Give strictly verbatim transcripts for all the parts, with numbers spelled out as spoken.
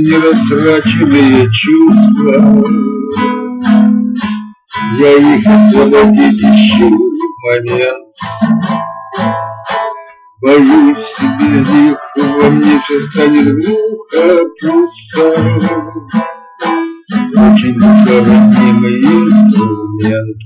нерастраченные чувства. Я их освободить ищу момент. Боюсь, без них во мне все станет глухо, пусто. Очень ранимый инструмент.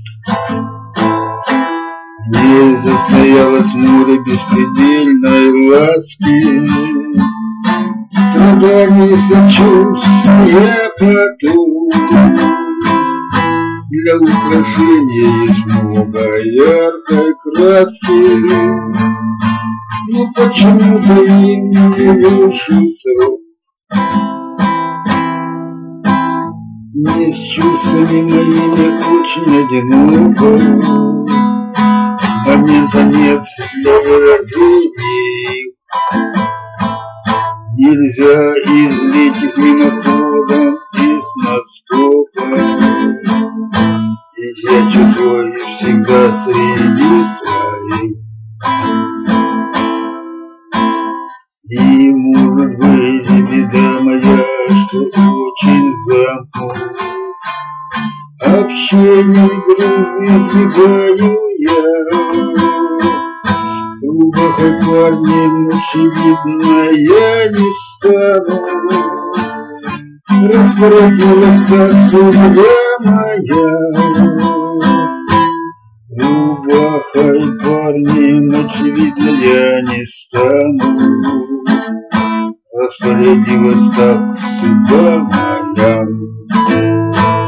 Не застоялось море беспредельной ласки, страданий, сочувствия потом. Для украшения есть много яркой краски, но почему-то им не вышел срок. Мне с чувствами моими очень одиноко. Момента нет для выражений. Нельзя излить их мимоходом из наскока. Ведь я чужой всегда среди своих. И может быть беда моя, что очень замкнут. Общение дружбы избегаю я. В клубах и парнем очевидно я не стану. Распорядилась так судьба моя. В клубах и парнем очевидно я не стану. Распорядилась так судьба моя.